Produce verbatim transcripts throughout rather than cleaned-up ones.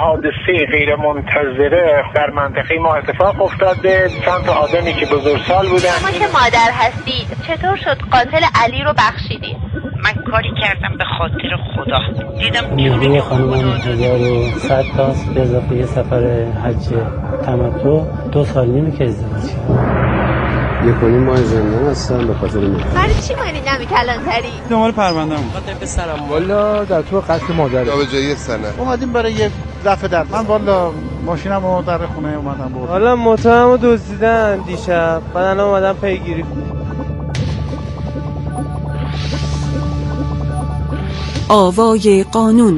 حادثه غیر منتظره در منطقه ما اتفاق افتاده. چند تا آدمی که بزرگسال بودن. شما که مادر هستید چطور شد قاتل علی رو بخشیدید؟ من کاری کردم به خاطر خدا، دیدم نیروی خانم هزار و صد تاست به اضافه یه سفر حج تمتع. دو سال نیمه که ازدواج کردم. یک و نیم ماه زندان هستم به خاطر من. برای چی مانی نمی کلانتری؟ دنبال پرونده‌ام. خاطر پسرم والا در تو قصد مادر. جا به جایی سنه. اومدیم برای یه دفعه در. من والا ماشینمو در خونه اومدم برد. حالا موتورمو دزدیدن دیشب. بعد الان اومدم پیگیری. آوای قانون.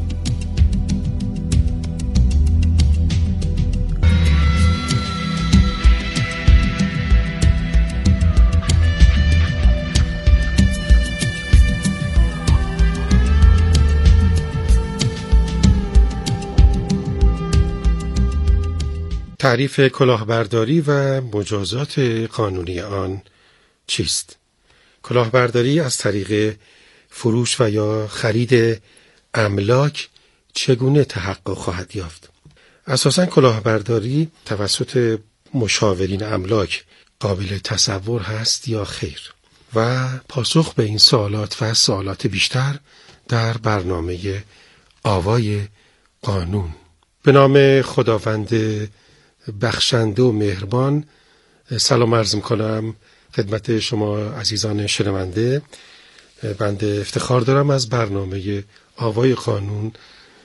تعریف کلاهبرداری و مجازات قانونی آن چیست؟ کلاهبرداری از طریق فروش و یا خرید املاک چگونه تحقق خواهد یافت؟ اساساً کلاهبرداری توسط مشاورین املاک قابل تصور هست یا خیر؟ و پاسخ به این سوالات و سوالات بیشتر در برنامه آوای قانون. به نام خداوند بخشنده و مهربان سلام عرض می‌کنم خدمت شما عزیزان شنونده. بنده افتخار دارم از برنامه آوای قانون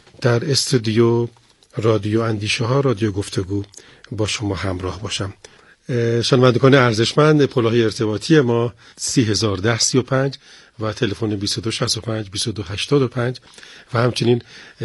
در استودیو رادیو اندیشه ها رادیو گفتگو با شما همراه باشم. شنوندگان ارزشمند، پلهای ارتباطی ما سی هزار ده سی و پنج و تلفن بیست و دو شصت و پنج بیست و دو هشتاد و پنج و همچنین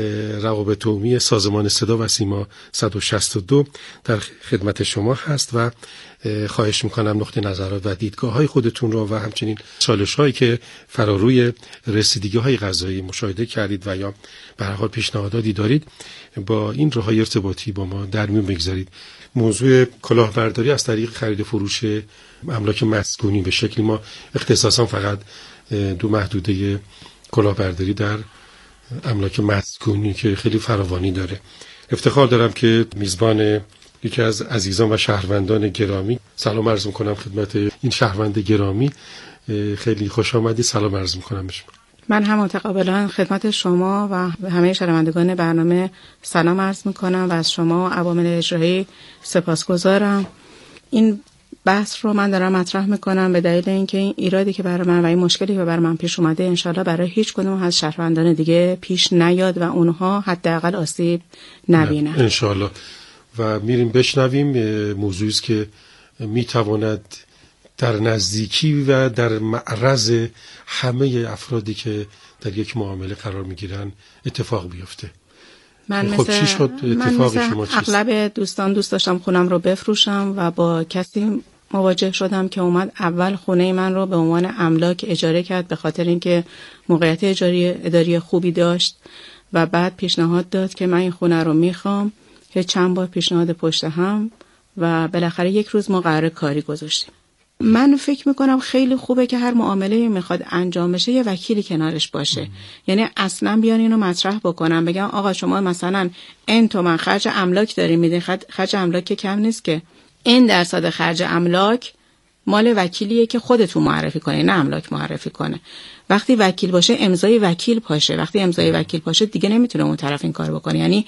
روابط عمومی سازمان صدا و سیما صد و شصت و دو در خدمت شما هست و خواهش میکنم نقطه نظرات و دیدگاه های خودتون رو و همچنین چالش هایی که فراروی رسیدگی های قضایی مشاهده کردید و یا به هر حال پیشنهاداتی دارید با این راههای ارتباطی با ما در میون بگذارید. موضوع کلاهبرداری از طریق خرید و فروش املاک مسکونی به شکلی ما اختصاصا فقط دو محدوده کلاهبرداری در املاک مسکونی که خیلی فراوانی داره. افتخار دارم که میزبان یکی از عزیزان و شهروندان گرامی سلام عرض میکنم خدمت این شهروند گرامی. خیلی خوش آمدید. سلام عرض میکنم بهش. من هم متقابلا خدمت شما و همه شنوندگان برنامه سلام عرض میکنم و از شما عوامل اجرایی سپاسگزارم. این بحث رو من دارم مطرح میکنم به دلیل اینکه این ایرادی که برای من و این مشکلی که برای من پیش اومده انشالله برای هیچ کدوم از شهروندان دیگه پیش نیاد و اونها حداقل آسیب نبینن انشالله. و میریم بشنویم موضوعی است که میتواند در نزدیکی و در معرض همه افرادی که در یک معامله قرار میگیرن اتفاق بیفته. من خب مثل چی شد اتفاقی من شما چیست؟ اغلب دوستان دوست داشتم خونم رو بفروشم و با کسی مواجه شدم که اومد اول خونه من رو به عنوان املاک اجاره کرد به خاطر اینکه موقعیت اجاری اداری خوبی داشت و بعد پیشنهاد داد که من این خونه رو میخوام که چند بار پیشنهاد پشت هم و بالاخره یک روز ما قرار کاری گذاشتیم. من فکر میکنم خیلی خوبه که هر معامله میخواد انجام بشه یه وکیلی کنارش باشه. ام. یعنی اصلا بیان اینو مطرح بکنم بگم آقا شما مثلا این تومن خرج املاک داری میدین، خرج املاک که کم نیست که این درصد خرج املاک مال وکیلیه که خودتون معرفی کنه نه املاک معرفی کنه. وقتی وکیل باشه امضای وکیل پاشه، وقتی امضای وکیل پاشه دیگه نمیتونه اون طرف این کار بکنه. یعنی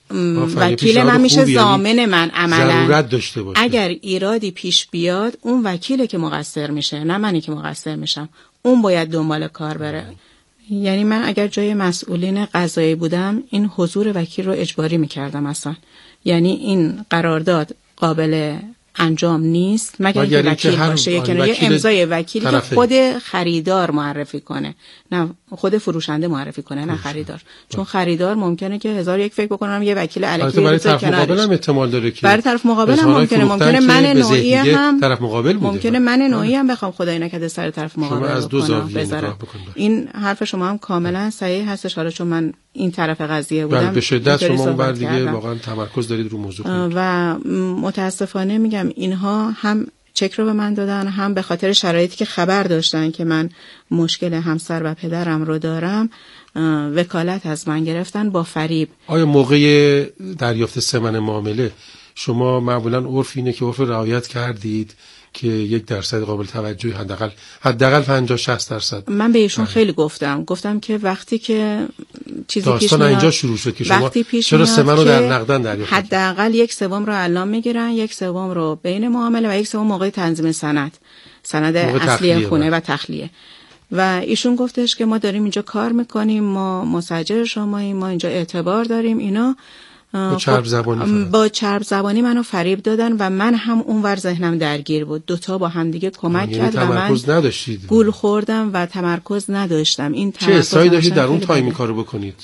وکیل من میشه ضامن من عملا اگر ایرادی پیش بیاد اون وکیله که مقصر میشه نه منی که مقصر میشم، اون باید دنبال کار بره. یعنی من اگر جای مسئولین قضایی بودم این حضور وکیل رو اجباری میکردم اصلا. یعنی این قرارداد قابل انجام نیست مگر اینکه وکیل باشه یا کنایه امضای وکیلی که خود خریدار معرفی کنه نه خود فروشنده معرفی کنه نه خریدار. چون خریدار ممکنه که هزار یک فکر بکنم یه وکیل الکی برای طرف مقابل هم احتمال داره که برای طرف مقابل هم ممکنه ممکنه من نوعی هم طرف مقابل بوده ممکنه من نوعی هم بخوام خدای نکرده سر طرف مقابل از دو زاویه نگاه بکنم. این حرف شما هم کاملا صحیح هستش. حالا چون من این طرف قضیه بودم به شدت شما اون بر دیگه واقعا تمرکز دارید رو موضوع و متاسفانه میگم اینها هم چک رو به من دادن، هم به خاطر شرایطی که خبر داشتن که من مشکل همسر و پدرم رو دارم وکالت از من گرفتن با فریب. آیا موقع دریافت ثمن معامله شما معمولا عرف اینه که عرف رعایت کردید که یک درصد قابل توجهی حداقل حداقل پنجاه شصت درصد؟ من به ایشون خیلی گفتم گفتم که وقتی که چیزی پیش میاد اینجا شروع شد که شما پیش چرا ثمن رو در نقدن دریافت کردید؟ حداقل یک سوم رو اعلام میگیرن، یک سوم رو بین معامله و یک سوم موقع تنظیم سند سند اصلی خونه و تخلیه. و ایشون گفتش که ما داریم اینجا کار میکنیم، ما مسجل شماییم، ما اینجا اعتبار داریم. اینا با چرب زبانی با چرب زبانی منو فریب دادن و من هم اونور ذهنم درگیر بود. دوتا با هم دیگه کمک کرد و من نداشتید. گول خوردم و تمرکز نداشتم. این چه اصراری داشتید در اون تایم کارو بکنید؟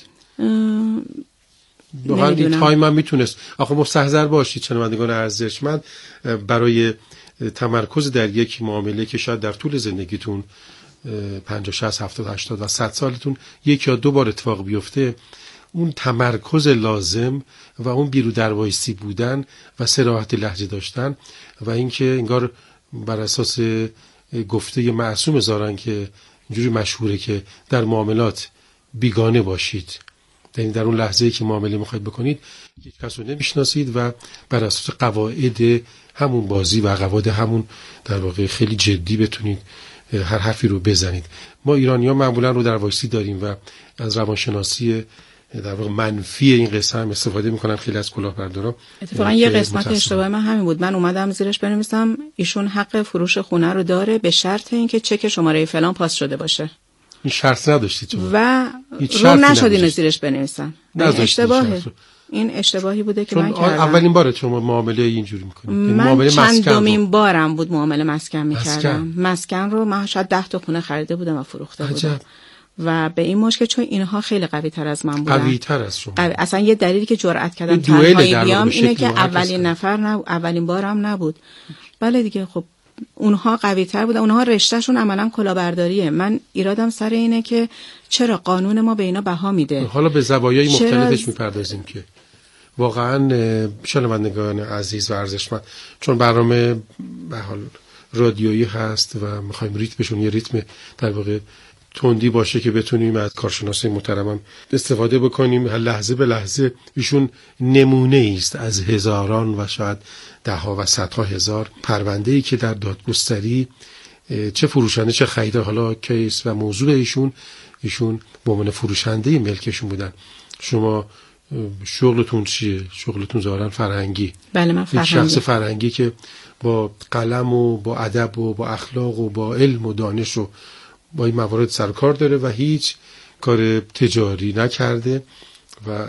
واقعا این تایم هم میتونست. آخه مستحضر باشید شنوندگان ارزشمند، برای تمرکز در یک معامله که شاید در طول زندگیتون پنجاه شصت هفتاد هشتاد و صد سالتون یک یا دو بار اتفاق بیفته، اون تمرکز لازم و اون بیرو دروایسی بودن و صراحت لهجه داشتن و اینکه انگار بر اساس گفته معصوم زارن که اینجوری مشهوره که در معاملات بیگانه باشید، یعنی در اون لحظه‌ای که معامله میخواید بکنید یک کس رو نمیشناسید و بر اساس قواعد همون بازی و قواعد همون در واقع خیلی جدی بتونید هر حرفی رو بزنید. ما ایرانی‌ها معمولا رو دروایسی داریم و از روانشناسی در واقع منفی این قصه هم استفاده میکنن خیلی از کلاهبردارا. اتفاقا یه قسمت اشتباه من همین بود. من اومدم زیرش بنویسم ایشون حق فروش خونه رو داره به شرط اینکه چک شماره فلان پاس شده باشه. این شرط نداشتید شما و رو نشد اینو زیرش بنویسم. این اشتباهه. این اشتباهی بوده که من کردم. اولین باره شما معامله اینجوری میکنید؟ من چند دومین بارم بود معامله مسکن میکردم. مسکن. مسکن رو من شاید ده تا خونه خریده بودم و فروخته بودم. عجب. و به این مشکل چون اینها خیلی قوی تر از من بودن. قوی تر از شما. قوی. اصلا یه دلیلی که جرأت کردم تنهایی بیام اینه که اولین نفر نه، اولین بارم نبود. بله دیگه خب اونها قوی تر بودن، اونها رشتهشون عملا کلاهبرداریه. من ایرادم سر اینه که چرا قانون ما به اینا بها میده. حالا به زوایای مختلفش میپردازیم که واقعا شنوندگان عزیز و ارزشمند، چون برنامه به حال رادیویی هست و میخوایم ریتمشون یه ریتم در واقع تندی باشه که بتونیم از کارشناسی محترمم استفاده بکنیم. لحظه به لحظه ایشون نمونه است از هزاران و شاید ده ها و صدها هزار پرونده‌ای که در دادگستری چه فروشنده چه خریدار، حالا کیس و موضوع ایشون ایشون به عنوان فروشنده ملکشون بودن. شما شغلتون چیه؟ شغلتون ظاهرا فرهنگی. بله من فرهنگی. شخص فرهنگی که با قلم و با ادب و با اخلاق و با علم و دانش و با این موارد سرکار داره و هیچ کار تجاری نکرده و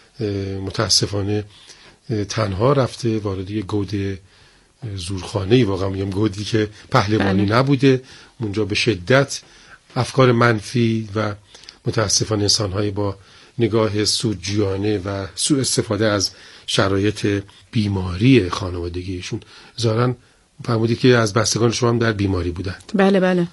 متاسفانه تنها رفته وارد یک گود زورخانه‌ای، واقعا میگم گودی که پهلوانی بله. نبوده. اونجا به شدت افکار منفی و متاسفانه انسان‌های با نگاه سودجویانه و سوء استفاده از شرایط بیماری خانوادگیشون ظاهراً فرمودید که از بستگان شما هم در بیماری بودند. بله بله.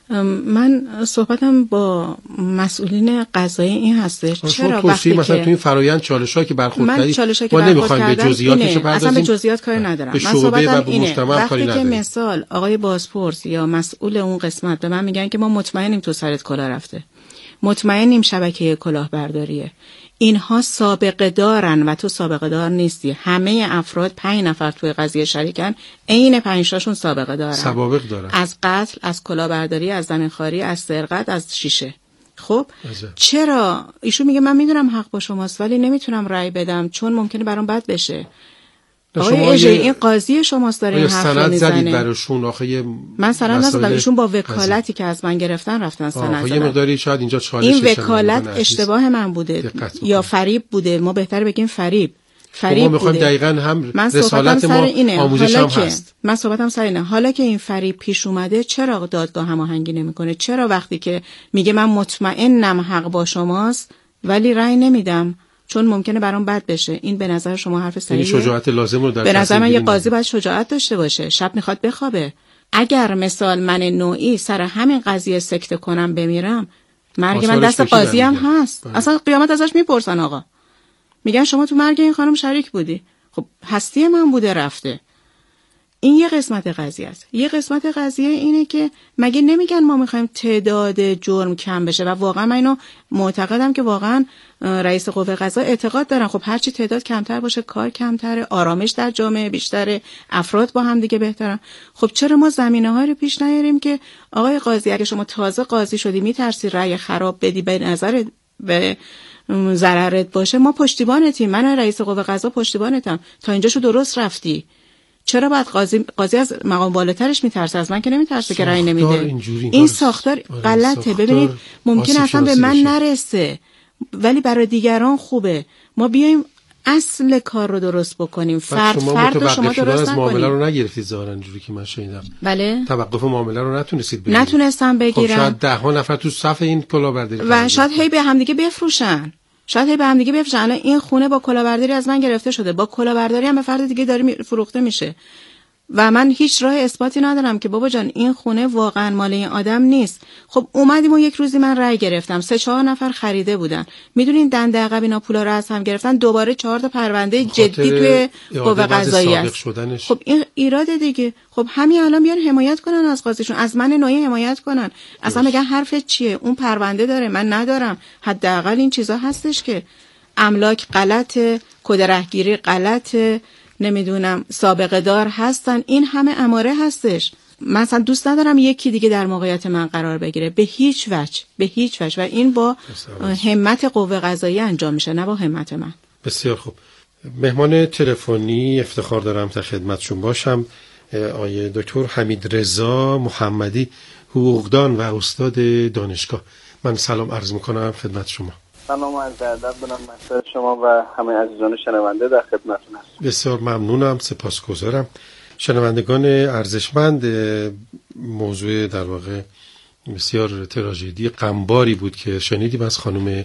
من صحبتم با مسئولین قضایی این هستش چرا وقتی مثلا که تو این فرآیند چالش‌هایی که برخورد کردید ما نمی‌خوایم به جزئیاتش بپردازیم، اصلا به جزئیات کاری ندارم. من صحبتم اینه وقتی که مثال آقای بازپرس یا مسئول اون قسمت به من میگن که ما مطمئنیم تو سرت کلاه رفته، مطمئنیم شبکه کلاهبرداریه، اینها سابقه دارن و تو سابقه دار نیستی. همه افراد پنج نفر توی قضیه شریکن، عین پنج تاشون سابقه دارن، سوابق دارن، از قتل، از کلاهبرداری، از زمینخواری، از سرقت، از شیشه. خب ازه. چرا ایشون میگه من میدونم حق با شماست ولی نمیتونم رأی بدم چون ممکنه برام بد بشه. آقای اجه این قاضی شماست داره این حرف رو میزنه. سند زدید براشون؟ آخه من سند نزدم، ایشون با وکالتی که از من گرفتن رفتن سند زدن. یه مقداری شاید اینجا چالش این وکالت اشتباه من بوده یا فریب بوده، ما بهتر بگیم فریب. فریب ما میخوایم دقیقاً هم رسالت ما آموزش هم هست. من صحبتم سر اینه. حالا که این فریب پیش اومده چرا دادگاه هماهنگی نمیکنه؟ چرا وقتی که میگه من مطمئنم حق با شماست ولی رأی نمیدم چون ممکنه برام بد بشه؟ این به نظر شما حرف صحیحه؟ این شجاعت لازم رو در به نظر من یه قاضی باید شجاعت داشته باشه. شب میخواد بخوابه. اگر مثال من نوعی سر همین قضیه سکته کنم بمیرم، مرگ من دست قاضی هم هست. باید. اصلا قیامت ازش میپرسن آقا، میگن شما تو مرگ این خانم شریک بودی. خب هستی من بوده رفته. این یه قسمت قضیه است. یه قسمت قضیه اینه که مگه نمیگن ما میخوایم تعداد جرم کم بشه و واقعا من اینو معتقدم که واقعا رئیس قوه قضاییه اعتقاد دارن خب هرچی تعداد کمتر باشه کار کمتره، آرامش در جامعه بیشتره، افراد با هم دیگه بهترن. خب چرا ما زمینه‌ها رو پیش نیاریم که آقای قاضی اگه شما تازه قاضی شدی میترسی رأی خراب بدی به نظر به ضررت باشه، ما پشتیبانتیم، من رئیس قوه قضاییه پشتیبانتم، تا اینجاشو درست رفتی. چرا باید قاضی قاضی از مقام بالاترش میترسه؟ از من که نمیترسه که رأی نمیده. این ساختار غلطه. ببینید ممکن اصلا به من نرسه ولی برای دیگران خوبه. ما بیایم اصل کار رو درست بکنیم. فرد فرد رو شما درست نکنید. معامله رو نگرفتید ظاهرا اینجوری که من شنیدم. بله. توقف معامله رو نتونستید بگیرید. نتونستم بگیرم. خب شاید ده ها نفر تو صف این کلاهبرداری و شاید هی به هم دیگه بفروشن. شاید هی به هم دیگه بفروشن. الان این خونه با کلاهبرداری از من گرفته شده. با کلاهبرداری هم به فرد دیگه داره فروخته میشه. و من هیچ راه اثباتی ندارم که بابا جان این خونه واقعا مال این آدم نیست. خب اومدیم و یک روزی من رأی گرفتم، سه چهار نفر خریده بودن، میدونین دنده عقب اینا پولا رو از هم گرفتن، دوباره چهار تا پرونده جدی توی قوه قضاییه است. خب این ایراد دیگه. خب همین الان بیان حمایت کنن از قاضیشون، از من نوعی حمایت کنن، اصلا بگن حرفت چیه، اون پرونده داره من ندارم. حداقل این چیزا هستش که املاک غلطه، کد رهگیری غلطه، نمیدونم سابقه دار هستن، این همه اماره هستش. مثلا دوست ندارم یکی دیگه در موقعیت من قرار بگیره، به هیچ وجه، به هیچ وجه. و این با همت قوه قضاییه انجام میشه، نه با همت من. بسیار خوب. مهمان تلفنی افتخار دارم تا خدمتشون باشم آقای دکتر حمید رضا محمدی، حقوقدان و استاد دانشگاه. من سلام عرض میکنم خدمت شما. سلام و عرض ادب دارم مقصد شما و همه عزیزان شنونده در خدمتتون هستم. بسیار ممنونم، سپاسگزارم. شنوندگان ارزشمند، موضوع در واقع بسیار تراژدی غمباری بود که شنیدیم از خانم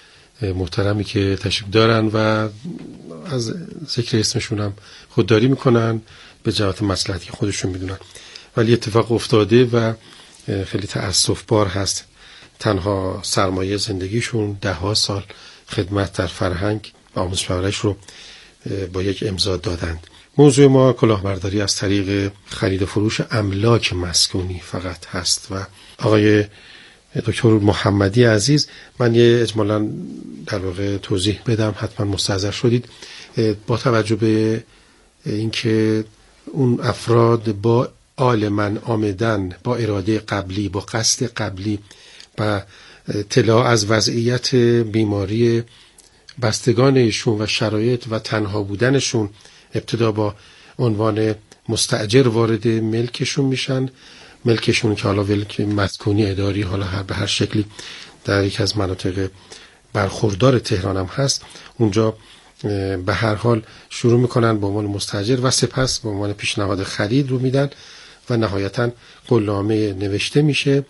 محترمی که تشریف دارن و از ذکر اسمشون هم خودداری میکنن به جهت مصلحتی خودشون میدونن، ولی اتفاق افتاده و خیلی تأسف بار هست. تنها سرمایه زندگیشون ده ها سال خدمت در فرهنگ و آموزش پرورش رو با یک امضا دادند. موضوع ما کلاهبرداری از طریق خرید و فروش املاک مسکونی فقط هست و آقای دکتر محمدی عزیز، من یه اجمالاً در واقع توضیح بدم، حتما مستحضر شدید. با توجه به اینکه اون افراد با عالماً آمدن، با اراده قبلی، با قصد قبلی و اطلاع از وضعیت بیماری بستگانشون و شرایط و تنها بودنشون، ابتدا با عنوان مستأجر وارد ملکشون میشن. ملکشون که حالا ملک مسکونی اداری، حالا هر به هر شکلی در یک از مناطق برخوردار تهران هم هست، اونجا به هر حال شروع میکنن به عنوان مستأجر و سپس به عنوان پیشنهاد خرید رو میدن و نهایتاً قولنامه نوشته میشه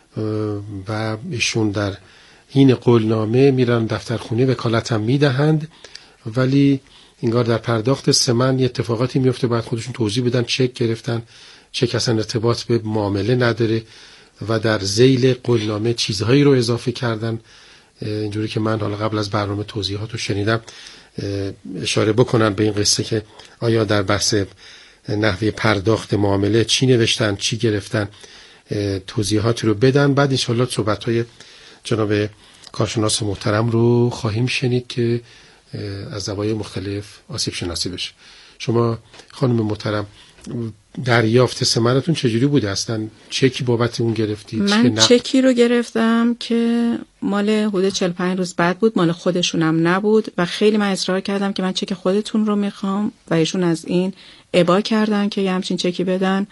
و ایشون در این قولنامه میرن دفترخونه وکالت هم میدهند، ولی انگار در پرداخت ثمن یه اتفاقاتی میفته، بعد خودشون توضیح بدن چک گرفتن، چک اصلا ارتباط به معامله نداره و در ذیل قولنامه چیزهایی رو اضافه کردن. اینجوری که من حالا قبل از برنامه توضیحات رو شنیدم اشاره بکنن به این قصه که آیا در بحث نحوه پرداخت معامله چی نوشتن، چی گرفتن، توضیحاتی رو بدن. بعد انشاءالله صحبت‌های جناب کارشناس محترم رو خواهیم شنید که از زوایای مختلف آسیب شناسی بشه. شما خانم محترم دریافت ثمرتون چجوری بوده؟ اصلا چکی بابت اون گرفتید؟ من چکی رو گرفتم که مال حدود چهل و پنج روز بعد بود، مال خودشونم نبود و خیلی من اصرار کردم که من چک خودتون رو میخوام و ایشون از این ابا کردن که یه همچین چکی بدن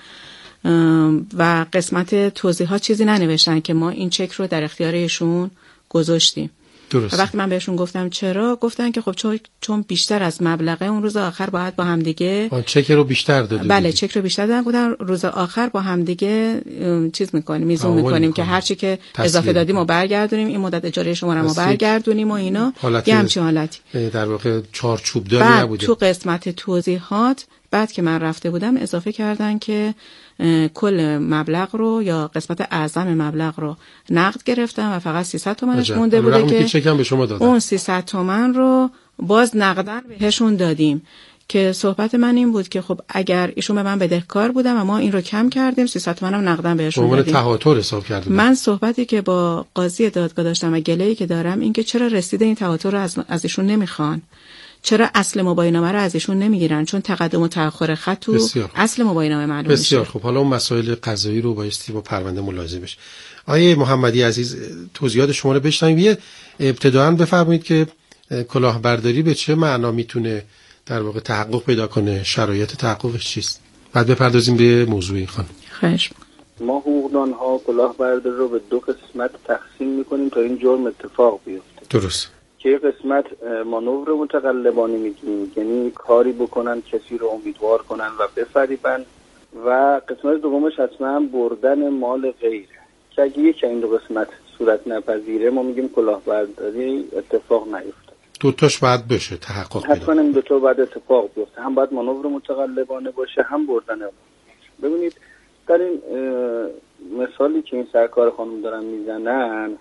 و قسمت توضیحات چیزی ننوشتن که ما این چک رو در اختیار ایشون گذاشتیم. درست. و وقتی من بهشون گفتم چرا، گفتن که خب چون چون بیشتر از مبلغه اون روز آخر باید با هم دیگه آن چک رو بیشتر دادید. بله چک رو بیشتر دادن. گفتن روز آخر با هم دیگه چیز میکنیم، میزون میکنیم که هر چی که اضافه دادیم و برگردونیم، این مدت اجاره شما رو ما برگردونیم و اینا یه همچین حالتی در واقع چارچوب داری نبوده. تو قسمت توضیحات بعد که من رفته بودم اضافه کردن که کل مبلغ رو یا قسمت اعظم مبلغ رو نقد گرفتن و فقط سیصد تومنش مونده بوده که چکم به شما دادن. اون سیصد تومن رو باز نقدن بهشون دادیم که صحبت من این بود که خب اگر ایشون به من بدهکار بودم و ما این رو کم کردیم سیصد تومنم نقدن بهشون دادیم. بدیم. تهاتر حساب کردیم. من صحبتی که با قاضی دادگاه داشتم و گله‌ای که دارم این که چرا رسیده این تهاتر رو از از ایشون نمیخوان؟ چرا اصل مباینامه رو از ایشون نمیگیرن؟ چون تقدم و تأخر خط تو اصل مباینامه معلوم میشه. بسیار خب، حالا اون مسائل قضایی رو بایستی با پرونده ملاحظه بشه. آیه محمدی عزیز توضیحات شما رو بشنویم. یه ابتداً بفرمایید که کلاهبرداری به چه معنا میتونه در واقع تحقق پیدا کنه، شرایط تحققش چیست؟ بعد بپردازیم به موضوع این خانم. خواهش ما حقوقدان ها کلاهبرداری رو به دو قسمت تقسیم میکنیم تا این جرم اتفاق بیفته. درست. که قسمت مانور متقلبانه میگیم، یعنی کاری بکنن کسی رو امیدوار کنن و بفریبن، و قسمت دومش حتما بردن مال غیره که اگه یک این دو قسمت صورت نپذیره ما میگیم کلاهبرداری اتفاق نیفته. دوتاش باید بشه تحقق پیدا. حتما این دوتا باید اتفاق بیفته، هم باید مانور متقلبانه باشه هم بردن. ببینید در این مثالی که این سرکار خانم دارن میزنن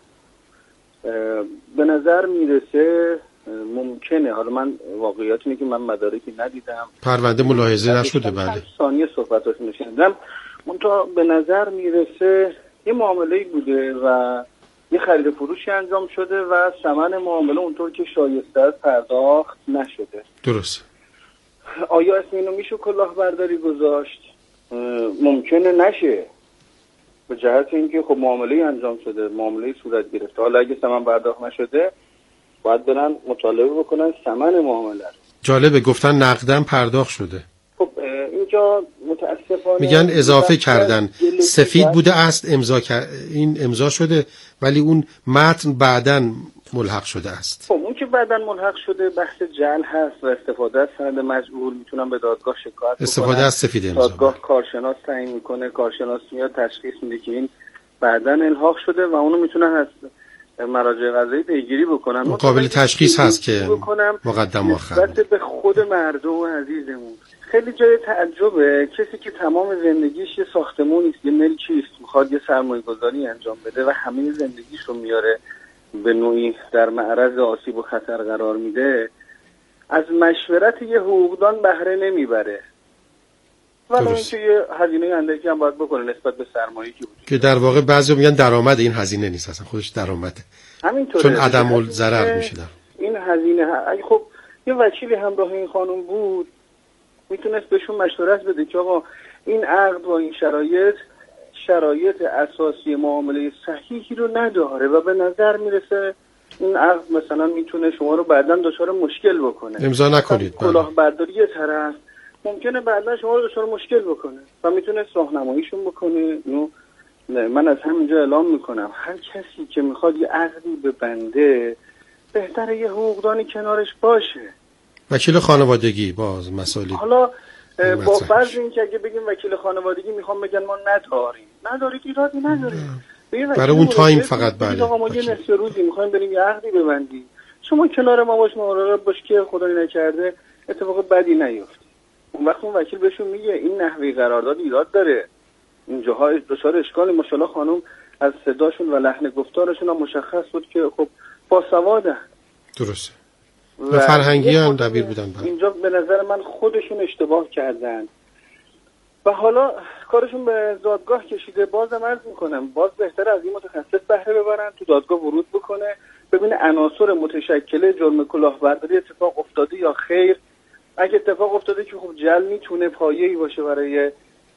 به نظر میرسه ممکنه، حالا من واقعیت اینه که من مدارکی ندیدم، پرونده ملاحظه نشده، بله ثانیه صحبتاشون شنیدم، منتها به نظر میرسه یه معامله‌ای بوده و یه خرید فروشی انجام شده و ثمن معامله اونطور که شایسته است پرداخت نشده. درست. آیا اسم اینو میشه کلاهبرداری گذاشت؟ ممکنه نشه، به جهت اینکه خب معامله انجام شده، معامله صورت گرفته. حالا اگه ثمن پرداخت نشده باید برن مطالبه بکنن ثمن معامله رو. جالبه گفتن نقدن پرداخت شده. خب اینجا متاسفانه میگن اضافه کردن، سفید بوده است امضا کر... این امضا شده ولی اون متن بعداً ملحق شده است. خب اون که بعداً ملحق شده بحث جعل هست و استفاده از سند مجهول، میتونن به دادگاه شکایت بکنن. استفاده از سفید امضا. دادگاه کارشناس تعیین میکنه، کارشناس میاد تشخیص میده که این بعداً الحاق شده و اونو میتونن از مراجع قضایی پیگیری بکنن. قابل تشخیص هست که مقدم آخر. نسبت به خود مردم عزیزمون خیلی جای تعجبه کسی که تمام زندگیش یه ساختمونی است، یه ملکی است، میخواد یه سرمایه‌گذاری انجام بده و همه زندگیش رو میاره به نوعی در معرض آسیب و خطر قرار میده، از مشورت یه حقوقدان بهره نمیبره. ولی اینکه یه هزینه اندکی هم باید بکنه نسبت به سرمایه‌ای که وجود که در واقع بعضی میگن درآمد این هزینه نیست، اصلا خودش درآمده. همینطوره. چون عدم الضرر میشه. این هزینه اگه خب یه وکیلی همراه این خانم بود میتونست بهشون مشورت بده که آقا این عقد و این شرایط شرایط اساسی معامله صحیحی رو نداره و به نظر میرسه این عقد مثلا میتونه شما رو بعداً دچار مشکل بکنه. امضا نکنید. کلاهبرداری یه طرف ممکنه بعداً شما رو دچار مشکل بکنه و میتونه راهنماییشون بکنه. نو من از همینجا اعلام میکنم هر کسی که میخواد یه عقدی ببنده بهتره یه حقوقدانی کنارش باشه. وکیل خانوادگی باز مسائلی. حالا با فرض این که اگه بگیم وکیل خانوادگی میخوام بگن ما نداریم، ندارید ایرادی نداریم. برای اون تایم فقط بله. آقا ما یه نصف روزی میخوایم بریم یه عقدی ببندیم، شما کنار ما باش، مراقب باش که خدایی نکرده اتفاق بدی نیفته. اون وقت اون وکیل بهشون میگه این نحوی قرارداد ایراد داره، اینجاها دچار اشکال. ماشاءالله خانم از صداشون و لحن گفتارشون هم مشخص بود که خب باسوادن. درسته. و فرهنگی هم دبیر بودن. بله. اینجا به نظر من خودشون اشتباه کردن و حالا کارشون به دادگاه کشیده. بازم عرض میکنم باز بهتره از این متخصص بهره ببرن، تو دادگاه ورود بکنه ببینه عناصر متشکل جرم کلاهبرداری اتفاق افتاده یا خیر. اگه اتفاق افتاده که خب جعل میتونه پایه‌ای باشه برای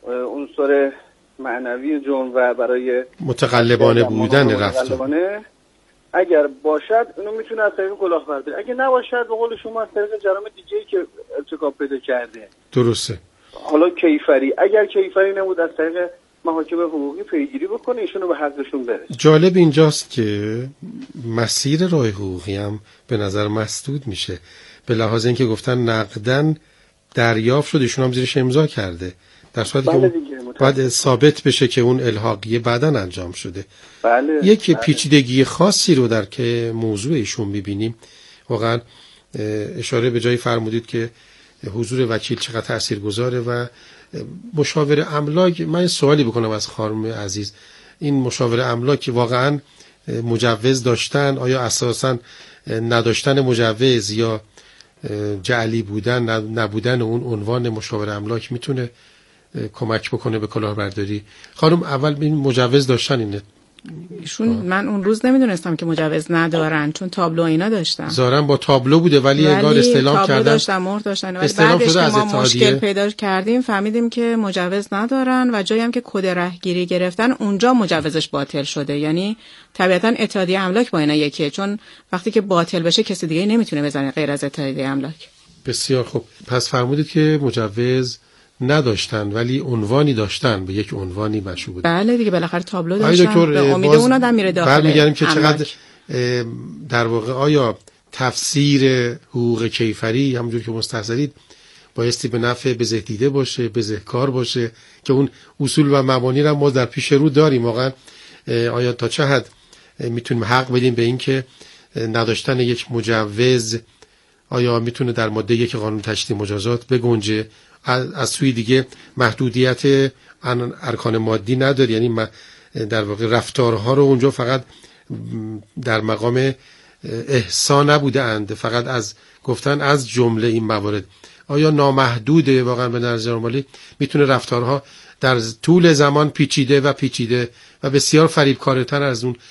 عنصر معنوی جرم و برای متقلبانه بودن رفتار. اگر باشد اونو میتونه از طریق کلاهبرداری، اگه نباشد به قول شما از طریق جرم دیگه‌ای که ارتکاب پیدا کرده. درسته. حالا کیفری، اگر کیفری نبود از طریق محاکم حقوقی پیگیری بکنه ایشونو به حقشون برسه. جالب اینجاست که مسیر راه حقوقی هم به نظر مسدود میشه به لحاظ اینکه گفتن نقدن دریافت شد، ایشون هم زیرش امضا کرده، در صورتی بله که باید ثابت بشه که اون الحاقیه بعداً انجام شده. بله. یک بله. پیچیدگی خاصی رو در که موضوع ایشون میبینیم. واقعا اشاره به جایی فرمودید که حضور وکیل چقدر تاثیرگذاره و مشاور املاک. من سوالی بکنم از خانم عزیز، این مشاور املاک واقعا مجوز داشتن؟ آیا اساساً نداشتن مجوز یا جعلی بودن نبودن اون عنوان مشاور املاک میتونه کمک بکنه به کلاهبرداری. خانم اول این مجوز داشتن اینه ایشون من اون روز نمیدونستم که مجوز ندارن چون تابلو اینا داشتم. ظاهرا با تابلو بوده ولی انگار استعلام کردن. تابلو داشتن، مهر داشتن. بعدش که ما مشکل پیدا کردیم فهمیدیم که مجوز ندارن و جایی هم که کد رهگیری گرفتن اونجا مجوزش باطل شده. یعنی طبیعتا اتحادیه املاک با اینا یکیه، چون وقتی که باطل بشه کسی دیگه نمیتونه بزنه غیر از اتحادیه املاک. بسیار خوب. پس فرمودید که مجوز نداشتن ولی عنوانی داشتن، به یک عنوانی مشهور بود. بله دیگه بالاخره تابلو داشتن. به امید اون آدم میره داخل. برمیگردیم که چقدر در واقع آیا تفسیر حقوق کیفری همونجور که مستحضرید بایستی به نفع بزهدیده باشه، بزهکار باشه، که اون اصول و مبانی را ما در پیش رو داریم. واقعا آیا تا چه حد میتونیم حق بدیم به این که نداشتن یک مجوز آیا میتونه در ماده یک قانون تشدید مجازات بگنجه؟ از, از سوی دیگه محدودیت ارکان مادی نداره، یعنی در واقع رفتارها رو اونجا فقط در مقام احسان نبوده اند، فقط از گفتن از جمله این موارد. آیا نامحدوده واقعا به نظر مالی میتونه رفتارها در طول زمان پیچیده و پیچیده و بسیار فریبکارتر از اون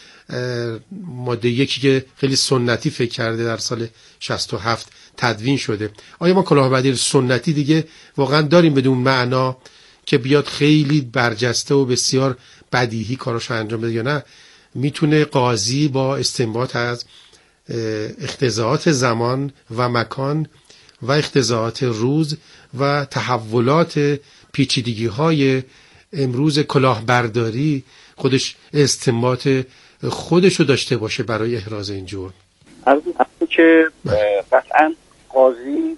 ماده یکی که خیلی سنتی فکر کرده در سال شصت و هفت تدوین شده. آیا ما کلاهبرداری سنتی دیگه واقعا داریم بدون معنا که بیاد خیلی برجسته و بسیار بدیهی کاراشو انجام بده، یا نه میتونه قاضی با استنباط از اقتضاعات زمان و مکان و اقتضاعات روز و تحولات پیچیدگی های امروز کلاهبرداری خودش استنباط خودشو داشته باشه برای احراز این جرم؟ از که قطعا قاضی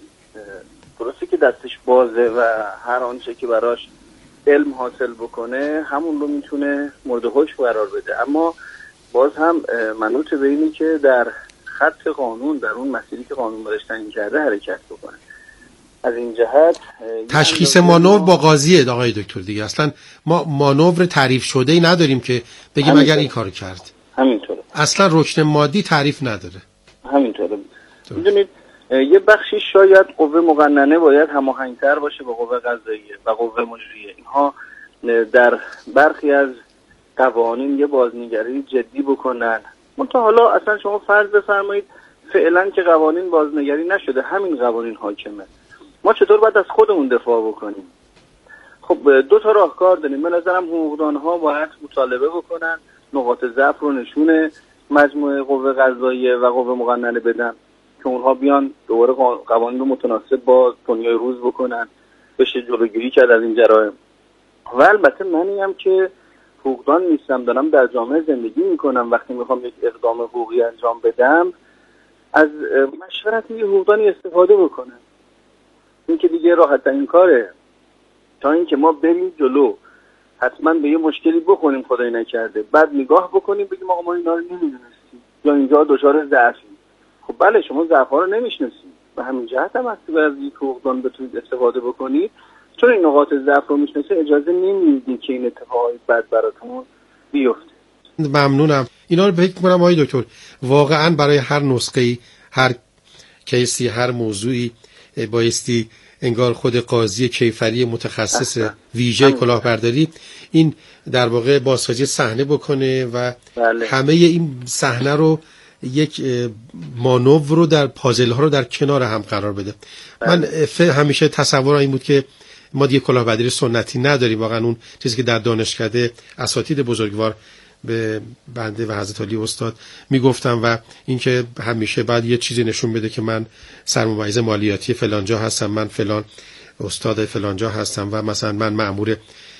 درسته که دستش بازه و هر آنچه که براش علم حاصل بکنه همون رو میتونه مورد حکم قرار بده، اما باز هم منوط به اینه که در خط قانون، در اون مسیری که قانون براش تعیین کرده حرکت بکنه. از این جهت تشخیص مانور با قاضیه آقای دکتر دیگه. اصلا ما مانور تعریف شده ای نداریم که بگیم اگر این کارو کرد. همینطوره. اصلا رکن مادی تعریف نداره. همینطوره. میدونید یه بخشی شاید قوه مقننه باید هماهنگتر باشه با قوه قضاییه و قوه مجریه. اینها در برخی از قوانین یه بازنگری جدی بکنن. منتها حالا اصلا شما فرض بفرمایید فعلا که قوانین بازنگری نشده، همین قوانین حاکمه. ما چطور باید از خودمون دفاع بکنیم؟ خب دو تا راهکار داریم. به نظرم حقوقدان‌ها باید مطالبه بکنن، نقاط ضعف رو نشونه مجموعه قوه قضاییه و قوه مقننه بدن که اونها بیان دوباره قوانین رو متناسب با دنیای روز بکنن، بشه جلوگیری کرد از این جرایم. و البته منی هم که حقوقدان نیستم، دارم در جامعه زندگی میکنم، وقتی میخوام یک اقدام حقوقی انجام بدم از مشورت یه حقوقدانی استفاده بکنم. این که دیگه راحت ترین کاره تا اینکه ما بریم جلو حتما به یه مشکلی بخوریم خدای نکرده، بعد نگاه بکنیم بگیم آقا ما اینا رو نمیدونستیم یا اینجا دچار ضعفیم. خب بله شما ضعف‌ها رو نمیشناسید، به همین جهت هم هستی از یک حقوقدان بتونید استفاده بکنید، چون این نقاط ضعف رو میشناسه اجازه نمیدید که این اتفاقات بد براتون بیفته. ممنونم. اینا رو فکر می‌کنم آقای دکتر واقعا برای هر نسخه‌ای، هر کیسی، هر موضوعی بایستی انگار خود قاضی کیفری متخصص ویژه کلاهبرداری این در واقع بازسازی صحنه بکنه و بله. همه این صحنه رو یک مانور رو در پازل ها رو در کنار هم قرار بده. بله. من همیشه تصور این بود که ما دیگه کلاهبرداری سنتی نداریم. واقعا اون چیزی که در دانشکده اساتید بزرگوار به بنده و حضرت علی استاد میگفتم و اینکه همیشه بعد یه چیزی نشون بده که من سرمبایز مالیاتی فلانجا هستم، من فلان استاد فلانجا هستم و مثلا من مأمور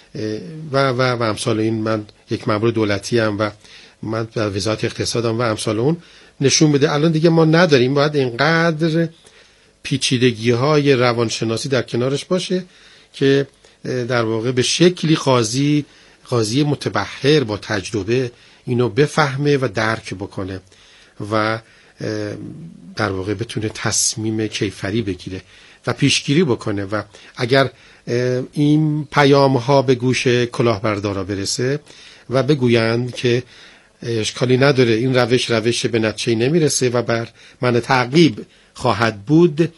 و و و امثال این، من یک مأمور دولتی ام و من در وزارت اقتصادم و امثال اون نشون بده. الان دیگه ما نداریم، باید اینقدر پیچیدگی های روانشناسی در کنارش باشه که در واقع به شکلی قاضی قاضی متبحر با تجربه اینو بفهمه و درک بکنه و در واقع بتونه تصمیم کیفری بگیره و پیشگیری بکنه. و اگر این پیام ها به گوش کلاهبردارا برسه و بگویند که اشکالی نداره، این روش روش به نتیجه نمیرسه و بر من تعقیب خواهد بود،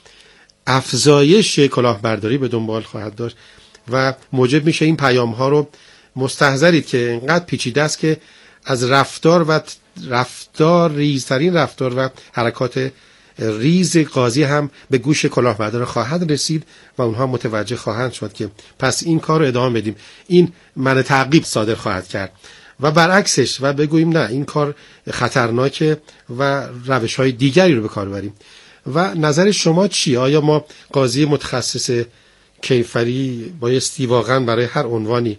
افزایش کلاهبرداری به دنبال خواهد داشت و موجب میشه این پیام ها رو مستحضرید که اینقدر پیچیده است که از رفتار و رفتار ریزترین رفتار و حرکات ریز قاضی هم به گوش کلاهبردار خواهد رسید و اونها متوجه خواهند شد که پس این کار رو ادامه بدیم، این من تعقیب صادر خواهد کرد و برعکسش و بگوییم نه این کار خطرناکه و روش های دیگری رو به کار بریم. و نظر شما چیه؟ آیا ما قاضی متخصص کیفری بایستی واقعا برای هر عنوانی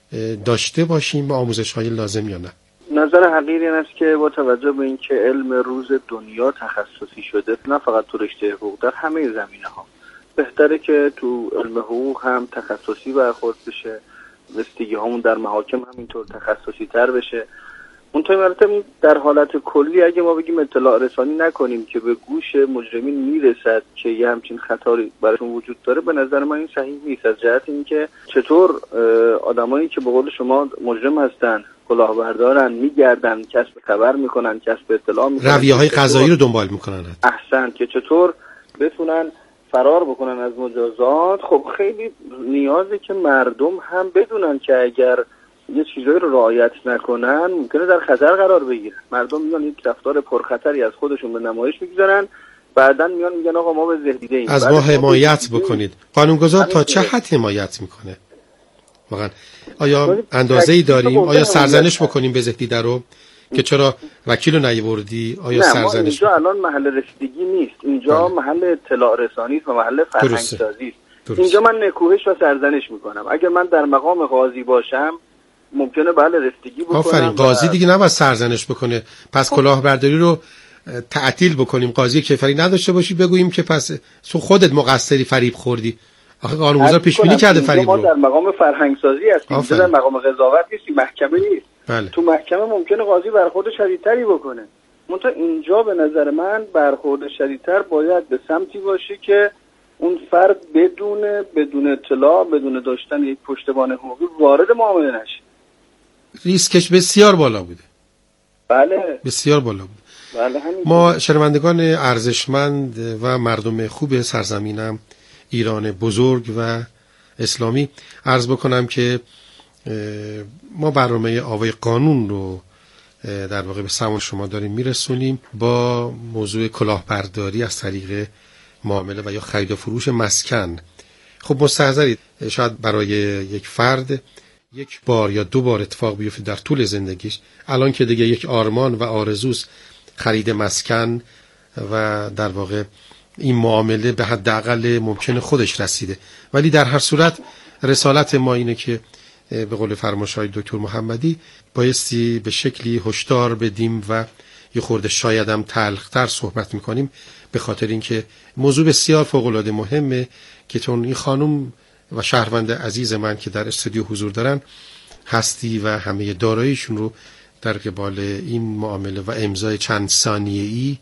داشته باشیم با آموزش های لازم یا نه؟ نظر حقیقی این است که با توجه به اینکه علم روز دنیا تخصصی شده، نه فقط تو رشته حقوق، در همه زمینه ها بهتره که تو علم حقوق هم تخصصی برخورد بشه، رسیدگی هامون در محاکم هم اینطور تخصصی تر بشه. اونطوری مراتب در حالت کلی اگه ما بگیم اطلاع رسانی نکنیم که به گوش مجرمین میرسد که یه همچین خطاری براشون وجود داره، به نظر من این صحیح نیست. از جهت اینکه چطور آدمایی که به قول شما مجرم هستن، کلاهبردارن، میگردن، کسب خبر میکنن، کسب اطلاع میکنن، رویه‌های قضایی رو دنبال میکنن، احسن، که چطور بتونن فرار بکنن از مجازات. خب خیلی نیازه که مردم هم بدونن که اگر یه چیزایی رو رعایت نکنن ممکنه در خطر قرار بگیرن. مردم میان یک رفتار پرخطری از خودشون به نمایش میگذارن، بعدن میان میگن آقا ما به زهدیده ایم، از ما حمایت بکنید. قانونگذار تا چه حد حمایت میکنه؟ واقعا آیا اندازه‌ای داریم؟ آیا سرزنش بکنیم به زهدیده رو که چرا وکیل رو نیاوردی؟ آیا نه، سرزنش؟ اینجا الان محل رسیدگی نیست، اینجا بله. محل اطلاع رسانی است و محل فرهنگ‌سازی است. اینجا من نکوهش و سرزنش میکنم. اگر من در مقام قاضی باشم ممکنه بله رسیدگی بکنم. آفرین، قاضی دیگه نباید سرزنش بکنه. پس کلاهبرداری رو تعطیل بکنیم، قاضی کیفری نداشته باشی، بگوییم که پس تو خودت مقصری، فریب خوردی. آخه قانونگذار پیش بینی کرده فریب رو. ما در مقام فرهنگ‌سازی هستیم، اینجا در مقام قضاوت نیستیم، محکمه نیست. بله. تو محکمه ممکنه قاضی برخورد شدیدتری بکنه. منتها اینجا به نظر من برخورد شدیدتر باید به سمتی باشه که اون فرد بدون بدون اطلاع، بدون داشتن یک پشتوانه حقوقی وارد معامله نشه. ریسکش بسیار بالا بوده. بله. بسیار بالا بود. بله همین. ما شنوندگان ارزشمند و مردم خوب سرزمینم ایران بزرگ و اسلامی، عرض بکنم که ما برنامه آوای قانون رو در واقع به سماع شما داریم میرسونیم با موضوع کلاهبرداری از طریق معامله و یا خرید و فروش مسکن. خب مستحضرید شاید برای یک فرد یک بار یا دو بار اتفاق بیفته در طول زندگیش، الان که دیگه یک آرمان و آرزوست خرید مسکن و در واقع این معامله به حداقل ممکن خودش رسیده، ولی در هر صورت رسالت ما اینه که به قول فرمایش‌های دکتر محمدی بایستی به شکلی هشدار بدیم و یه خورده شاید هم تلخ‌تر صحبت می‌کنیم، به خاطر اینکه موضوع بسیار فوق‌العاده مهمه که چون این خانم و شهروند عزیز من که در استودیو حضور دارن هستی و همه داراییشون رو در قبال این معامله و امضای چند ثانیه‌ای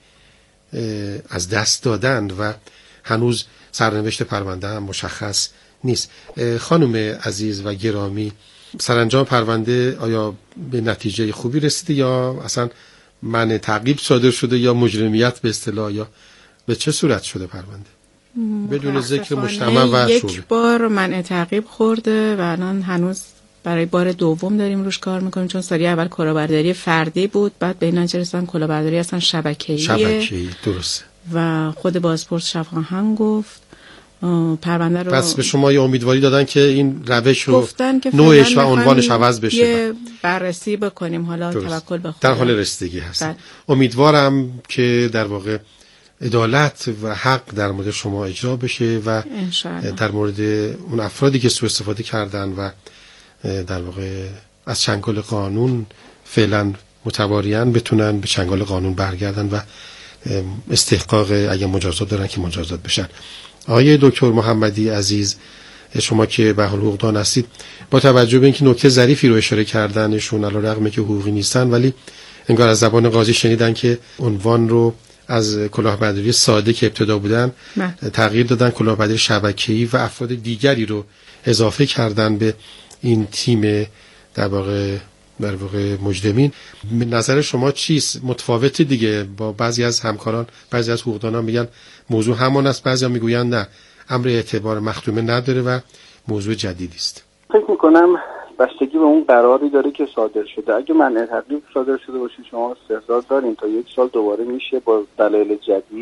از دست دادن و هنوز سرنوشت پرونده هم مشخص نیست. خانم عزیز و گرامی، سرانجام پرونده آیا به نتیجه خوبی رسیده یا اصلا منع تعقیب صادر شده یا مجرمیت به اصطلاح، یا به چه صورت شده پرونده؟ بدون ذکر مجتمع و یک شعبه. بار منع تعقیب خورده و الان هنوز برای بار دوم داریم روش کار میکنیم، چون سری اول کلاهبرداری فردی بود، بعد به این نتیجه رسیدن کلاهبرداری اصلا شبکه‌ایه. شبکه‌ای، درسته. و خود بازپرس شفاهنگ گفت پرونده رو، پس به شما یه امیدواری دادن که این روش رو که نوعش و عنوانش عوض بشه، یه بررسی بکنیم، حالا درست. توکل به خدا. در حال رسیدگی هست. امیدوارم که در واقع عدالت و حق در مورد شما اجرا بشه و انشاءالله. در مورد اون افرادی که سوء استفاده کردن و در واقع از چنگال قانون فعلا متواریان بتونن به چنگال قانون برگردن و استحقاق اگه مجازات دارن که مجازات بشن. آقای دکتر محمدی عزیز، شما که به حال حقوقدان هستید، با توجه به اینکه نکته ظریفی رو اشاره کردنشون علیرغم که حقوقی نیستن، ولی انگار از زبان قاضی شنیدن که عنوان رو از کلاهبرداری ساده که ابتدا بودن مه. تغییر دادن، کلاهبرداری شبکه‌ای و افراد دیگری رو اضافه کردن به این تیم در واقع در واقع مجرمین. نظر شما چیست؟ متفاوته دیگه با بعضی از همکاران، بعضی از حقوقدانان میگن موضوع همان است، بعضیا میگویند نه، امر اعتبار مختومه نداره و موضوع جدیدی است. فکر میکنم بستگی به اون قراری داره که صادر شده. اگه منع تکلیف صادر شده باشه شما استحضار دارین تا یک سال دوباره میشه با دلایل جدید